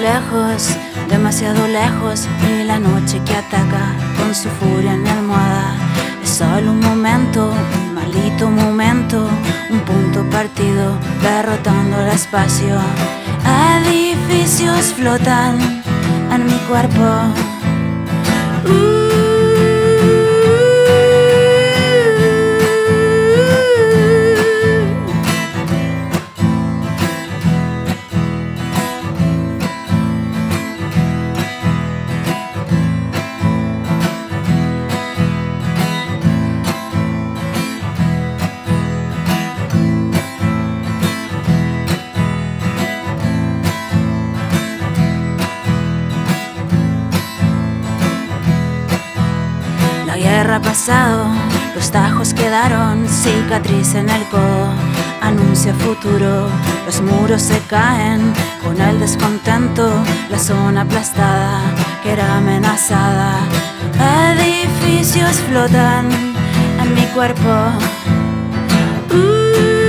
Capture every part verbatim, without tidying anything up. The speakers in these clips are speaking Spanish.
lejos, demasiado lejos, y la noche que ataca con su furia en mi almohada es solo un momento, un maldito momento, un punto partido derrotando el espacio. Edificios flotan en mi cuerpo. Uh. La guerra ha pasado, los tajos quedaron, cicatriz en el codo, anuncia futuro. Los muros se caen con el descontento, la zona aplastada que era amenazada. Edificios flotan en mi cuerpo. Uh.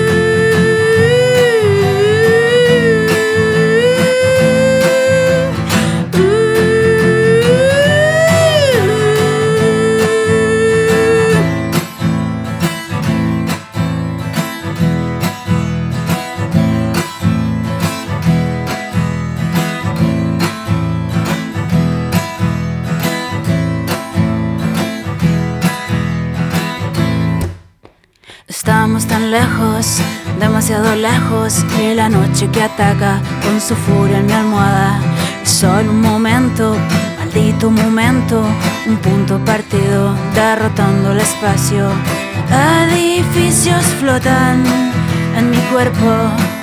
Estamos tan lejos, demasiado lejos, y la noche que ataca con su furia en mi almohada es solo un momento, un maldito momento, un punto partido derrotando el espacio. Edificios flotan en mi cuerpo.